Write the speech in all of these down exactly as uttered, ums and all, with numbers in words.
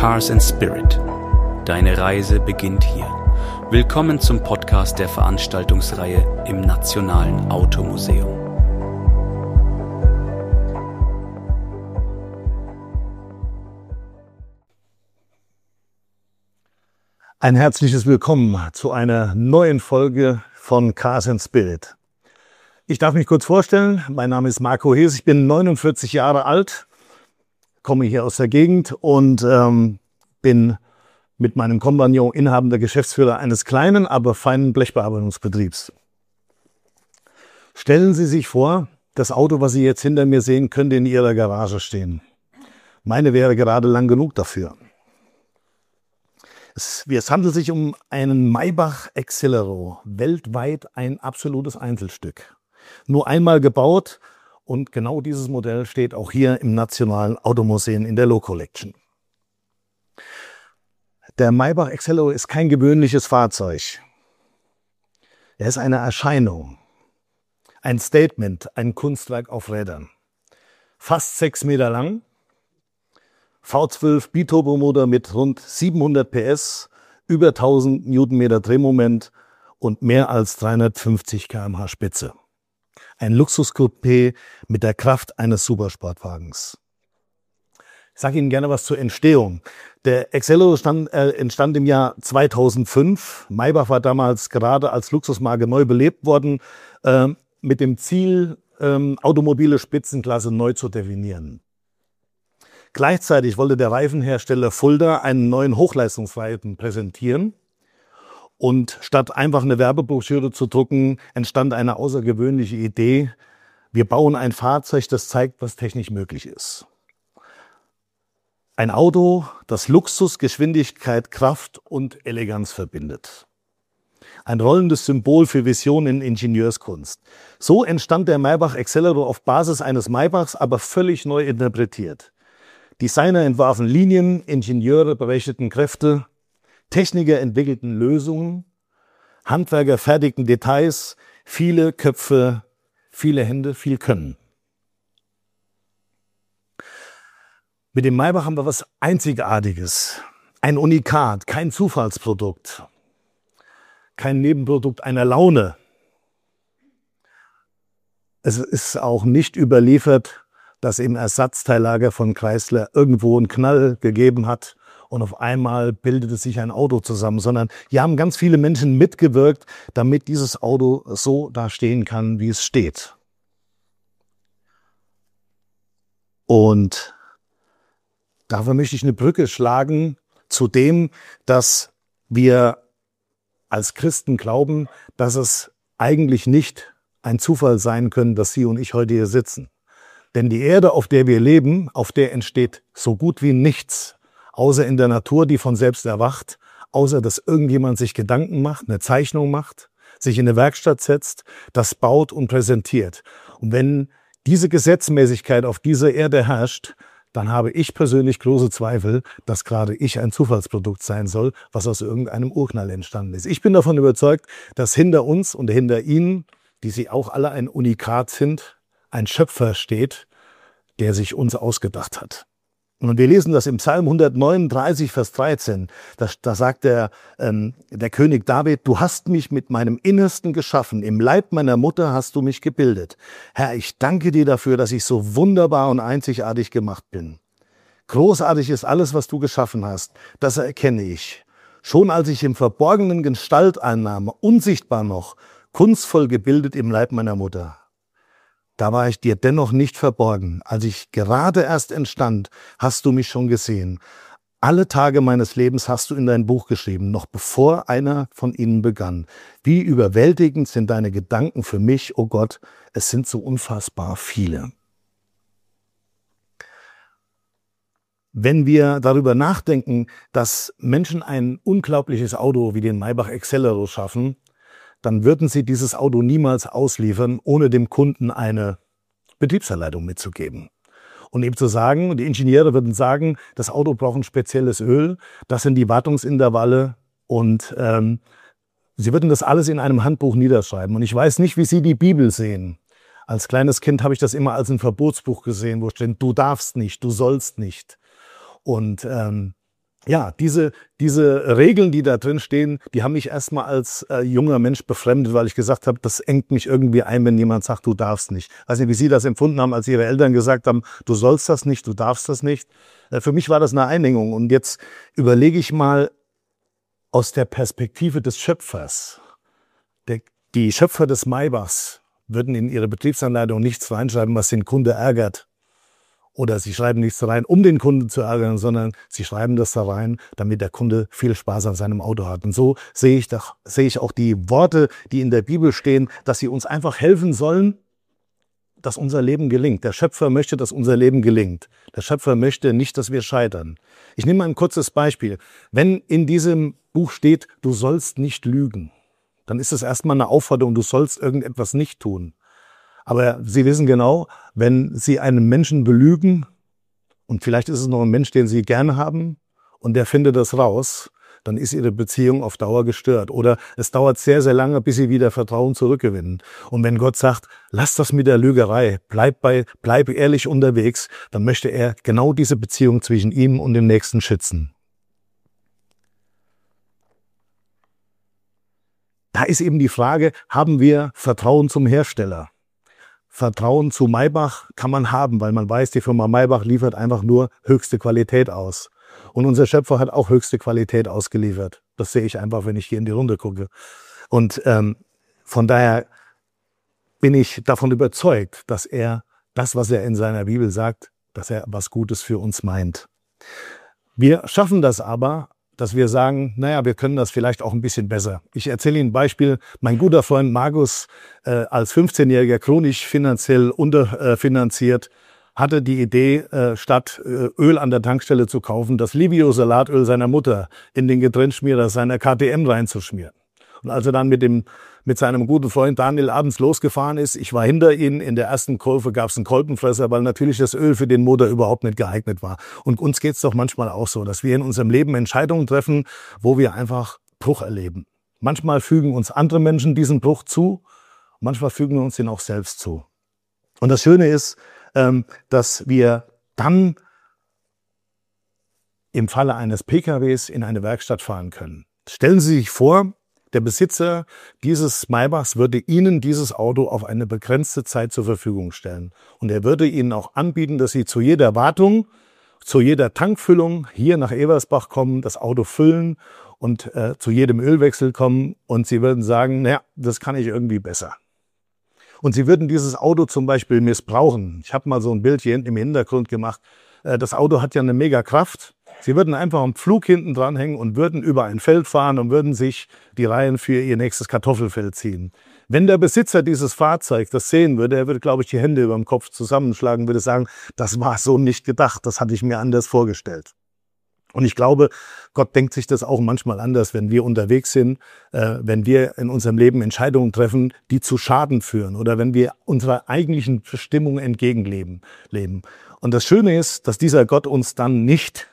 Cars and Spirit. Deine Reise beginnt hier. Willkommen zum Podcast der Veranstaltungsreihe im Nationalen Automuseum. Ein herzliches Willkommen zu einer neuen Folge von Cars and Spirit. Ich darf mich kurz vorstellen. Mein Name ist Marco Hees. Ich bin neunundvierzig Jahre alt, komme hier aus der Gegend und ähm, bin mit meinem Kompagnon inhabender Geschäftsführer eines kleinen, aber feinen Blechbearbeitungsbetriebs. Stellen Sie sich vor, das Auto, was Sie jetzt hinter mir sehen, könnte in Ihrer Garage stehen. Meine wäre gerade lang genug dafür. Es, es handelt sich um einen Maybach Excelero, weltweit ein absolutes Einzelstück. Nur einmal gebaut und genau dieses Modell steht auch hier im Nationalen Automuseum in der Low Collection. Der Maybach Excelero ist kein gewöhnliches Fahrzeug. Er ist eine Erscheinung, ein Statement, ein Kunstwerk auf Rädern. Fast sechs Meter lang. V zwölf Biturbomotor mit rund siebenhundert P S, über tausend Newtonmeter Drehmoment und mehr als dreihundertfünfzig Kilometer pro Stunde Spitze. Ein Luxuscoupé mit der Kraft eines Supersportwagens. Ich sage Ihnen gerne was zur Entstehung. Der Excelero stand, äh, entstand im Jahr zweitausendfünf. Maybach war damals gerade als Luxusmarke neu belebt worden, äh, mit dem Ziel, äh, automobile Spitzenklasse neu zu definieren. Gleichzeitig wollte der Reifenhersteller Fulda einen neuen Hochleistungsreifen präsentieren. Und statt einfach eine Werbebroschüre zu drucken, entstand eine außergewöhnliche Idee. Wir bauen ein Fahrzeug, das zeigt, was technisch möglich ist. Ein Auto, das Luxus, Geschwindigkeit, Kraft und Eleganz verbindet. Ein rollendes Symbol für Vision in Ingenieurskunst. So entstand der Maybach Excelero auf Basis eines Maybachs, aber völlig neu interpretiert. Designer entwarfen Linien, Ingenieure berechneten Kräfte, Techniker entwickelten Lösungen, Handwerker fertigten Details, viele Köpfe, viele Hände, viel Können. Mit dem Maybach haben wir was Einzigartiges, ein Unikat, kein Zufallsprodukt, kein Nebenprodukt einer Laune. Es ist auch nicht überliefert, dass im Ersatzteillager von Chrysler irgendwo einen Knall gegeben hat und auf einmal bildete sich ein Auto zusammen, sondern hier haben ganz viele Menschen mitgewirkt, damit dieses Auto so da stehen kann, wie es steht. Und dafür möchte ich eine Brücke schlagen zu dem, dass wir als Christen glauben, dass es eigentlich nicht ein Zufall sein können, dass Sie und ich heute hier sitzen. Denn die Erde, auf der wir leben, auf der entsteht so gut wie nichts, außer in der Natur, die von selbst erwacht, außer dass irgendjemand sich Gedanken macht, eine Zeichnung macht, sich in eine Werkstatt setzt, das baut und präsentiert. Und wenn diese Gesetzmäßigkeit auf dieser Erde herrscht, dann habe ich persönlich große Zweifel, dass gerade ich ein Zufallsprodukt sein soll, was aus irgendeinem Urknall entstanden ist. Ich bin davon überzeugt, dass hinter uns und hinter Ihnen, die Sie auch alle ein Unikat sind, ein Schöpfer steht, der sich uns ausgedacht hat. Und wir lesen das im Psalm hundertneununddreißig, Vers dreizehn. Da, da sagt der, ähm, der König David, du hast mich mit meinem Innersten geschaffen, im Leib meiner Mutter hast du mich gebildet. Herr, ich danke dir dafür, dass ich so wunderbar und einzigartig gemacht bin. Großartig ist alles, was du geschaffen hast, das erkenne ich. Schon als ich im Verborgenen Gestalt einnahm, unsichtbar noch, kunstvoll gebildet im Leib meiner Mutter. Da war ich dir dennoch nicht verborgen. Als ich gerade erst entstand, hast du mich schon gesehen. Alle Tage meines Lebens hast du in dein Buch geschrieben, noch bevor einer von ihnen begann. Wie überwältigend sind deine Gedanken für mich, oh Gott, es sind so unfassbar viele. Wenn wir darüber nachdenken, dass Menschen ein unglaubliches Auto wie den Maybach Excelero schaffen, dann würden sie dieses Auto niemals ausliefern, ohne dem Kunden eine Betriebsanleitung mitzugeben. Und eben zu sagen, die Ingenieure würden sagen, das Auto braucht ein spezielles Öl, das sind die Wartungsintervalle und ähm, sie würden das alles in einem Handbuch niederschreiben. Und ich weiß nicht, wie Sie die Bibel sehen. Als kleines Kind habe ich das immer als ein Verbotsbuch gesehen, wo steht, du darfst nicht, du sollst nicht. Und ähm, ja, diese, diese Regeln, die da drin stehen, die haben mich erstmal als äh, junger Mensch befremdet, weil ich gesagt habe, das engt mich irgendwie ein, wenn jemand sagt, du darfst nicht. Ich weiß nicht, wie Sie das empfunden haben, als Ihre Eltern gesagt haben, du sollst das nicht, du darfst das nicht. Äh, für mich war das eine Einengung. Und jetzt überlege ich mal aus der Perspektive des Schöpfers. Der, die Schöpfer des Maybachs würden in ihre Betriebsanleitung nichts reinschreiben, was den Kunde ärgert. Oder sie schreiben nichts rein, um den Kunden zu ärgern, sondern sie schreiben das da rein, damit der Kunde viel Spaß an seinem Auto hat. Und so sehe ich, doch, sehe ich auch die Worte, die in der Bibel stehen, dass sie uns einfach helfen sollen, dass unser Leben gelingt. Der Schöpfer möchte, dass unser Leben gelingt. Der Schöpfer möchte nicht, dass wir scheitern. Ich nehme mal ein kurzes Beispiel. Wenn in diesem Buch steht, du sollst nicht lügen, dann ist es erstmal eine Aufforderung, du sollst irgendetwas nicht tun. Aber Sie wissen genau, wenn Sie einen Menschen belügen, und vielleicht ist es noch ein Mensch, den Sie gerne haben, und der findet das raus, dann ist Ihre Beziehung auf Dauer gestört. Oder es dauert sehr, sehr lange, bis Sie wieder Vertrauen zurückgewinnen. Und wenn Gott sagt, lass das mit der Lügerei, bleib bei, bleib ehrlich unterwegs, dann möchte er genau diese Beziehung zwischen ihm und dem Nächsten schützen. Da ist eben die Frage, haben wir Vertrauen zum Hersteller? Vertrauen zu Maybach kann man haben, weil man weiß, die Firma Maybach liefert einfach nur höchste Qualität aus. Und unser Schöpfer hat auch höchste Qualität ausgeliefert. Das sehe ich einfach, wenn ich hier in die Runde gucke. Und ähm, von daher bin ich davon überzeugt, dass er das, was er in seiner Bibel sagt, dass er was Gutes für uns meint. Wir schaffen das aber, dass wir sagen, naja, wir können das vielleicht auch ein bisschen besser. Ich erzähle Ihnen ein Beispiel. Mein guter Freund Markus, äh, als fünfzehnjähriger chronisch finanziell unterfinanziert, hatte die Idee, äh, statt äh, Öl an der Tankstelle zu kaufen, das Livio-Salatöl seiner Mutter in den Getränkschmierer seiner K T M reinzuschmieren. Und als er dann mit dem mit seinem guten Freund Daniel abends losgefahren ist, ich war hinter ihnen, in der ersten Kurve gab es einen Kolbenfresser, weil natürlich das Öl für den Motor überhaupt nicht geeignet war. Und uns geht's doch manchmal auch so, dass wir in unserem Leben Entscheidungen treffen, wo wir einfach Bruch erleben. Manchmal fügen uns andere Menschen diesen Bruch zu, manchmal fügen wir uns den auch selbst zu. Und das Schöne ist, dass wir dann im Falle eines P K Ws in eine Werkstatt fahren können. Stellen Sie sich vor, der Besitzer dieses Maybachs würde Ihnen dieses Auto auf eine begrenzte Zeit zur Verfügung stellen. Und er würde Ihnen auch anbieten, dass Sie zu jeder Wartung, zu jeder Tankfüllung hier nach Eversbach kommen, das Auto füllen und äh, zu jedem Ölwechsel kommen. Und Sie würden sagen, naja, das kann ich irgendwie besser. Und Sie würden dieses Auto zum Beispiel missbrauchen. Ich habe mal so ein Bild hier hinten im Hintergrund gemacht. Äh, das Auto hat ja eine mega Kraft. Sie würden einfach am Pflug hinten dranhängen und würden über ein Feld fahren und würden sich die Reihen für ihr nächstes Kartoffelfeld ziehen. Wenn der Besitzer dieses Fahrzeugs das sehen würde, er würde, glaube ich, die Hände über dem Kopf zusammenschlagen, würde sagen, das war so nicht gedacht, das hatte ich mir anders vorgestellt. Und ich glaube, Gott denkt sich das auch manchmal anders, wenn wir unterwegs sind, äh, wenn wir in unserem Leben Entscheidungen treffen, die zu Schaden führen oder wenn wir unserer eigentlichen Bestimmung entgegenleben. Leben. Und das Schöne ist, dass dieser Gott uns dann nicht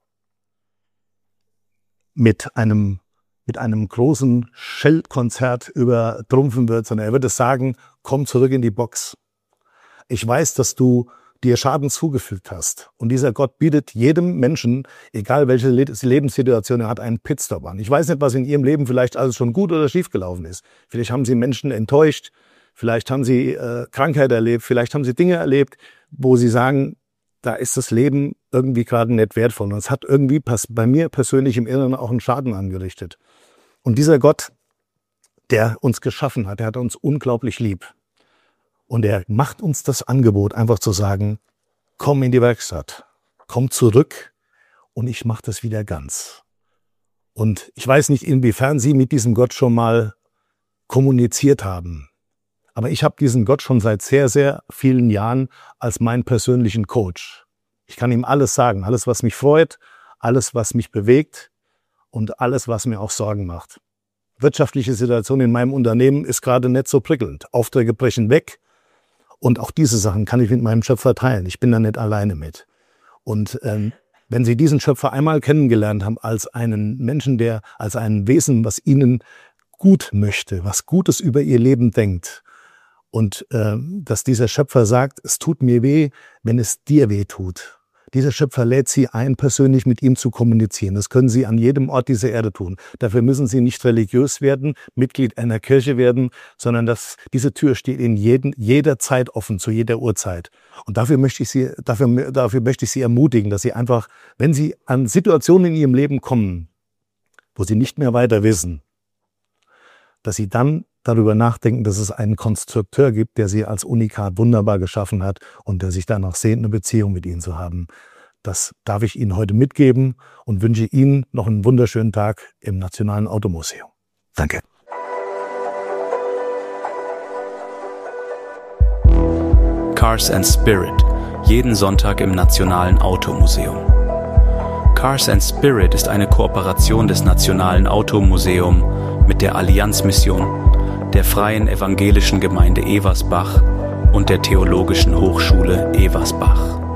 mit einem, mit einem großen Scheltkonzert übertrumpfen wird, sondern er wird es sagen, komm zurück in die Box. Ich weiß, dass du dir Schaden zugefügt hast. Und dieser Gott bietet jedem Menschen, egal welche Lebenssituation er hat, einen Pitstop an. Ich weiß nicht, was in Ihrem Leben vielleicht alles schon gut oder schief gelaufen ist. Vielleicht haben Sie Menschen enttäuscht, vielleicht haben Sie äh, Krankheit erlebt, vielleicht haben Sie Dinge erlebt, wo Sie sagen, da ist das Leben irgendwie gerade nicht wertvoll. Und es hat irgendwie bei mir persönlich im Inneren auch einen Schaden angerichtet. Und dieser Gott, der uns geschaffen hat, der hat uns unglaublich lieb. Und er macht uns das Angebot, einfach zu sagen, komm in die Werkstatt, komm zurück und ich mache das wieder ganz. Und ich weiß nicht, inwiefern Sie mit diesem Gott schon mal kommuniziert haben. Aber ich habe diesen Gott schon seit sehr, sehr vielen Jahren als meinen persönlichen Coach. Ich kann ihm alles sagen, alles, was mich freut, alles, was mich bewegt und alles, was mir auch Sorgen macht. Wirtschaftliche Situation in meinem Unternehmen ist gerade nicht so prickelnd. Aufträge brechen weg und auch diese Sachen kann ich mit meinem Schöpfer teilen. Ich bin da nicht alleine mit. Und ähm, wenn Sie diesen Schöpfer einmal kennengelernt haben als einen Menschen, der als ein Wesen, was Ihnen gut möchte, was Gutes über Ihr Leben denkt, und äh, dass dieser Schöpfer sagt, es tut mir weh, wenn es dir weh tut. Dieser Schöpfer lädt Sie ein, persönlich mit ihm zu kommunizieren. Das können Sie an jedem Ort dieser Erde tun. Dafür müssen Sie nicht religiös werden, Mitglied einer Kirche werden, sondern das, diese Tür steht Ihnen jeden, jederzeit offen, zu jeder Uhrzeit. Und dafür möchte ich Sie, dafür, dafür möchte ich Sie ermutigen, dass Sie einfach, wenn Sie an Situationen in Ihrem Leben kommen, wo Sie nicht mehr weiter wissen, dass Sie dann darüber nachdenken, dass es einen Konstrukteur gibt, der Sie als Unikat wunderbar geschaffen hat und der sich danach sehnt, eine Beziehung mit Ihnen zu haben. Das darf ich Ihnen heute mitgeben und wünsche Ihnen noch einen wunderschönen Tag im Nationalen Automuseum. Danke. Cars and Spirit, jeden Sonntag im Nationalen Automuseum. Cars and Spirit ist eine Kooperation des Nationalen Automuseum mit der Allianzmission, der Freien Evangelischen Gemeinde Eversbach und der Theologischen Hochschule Eversbach.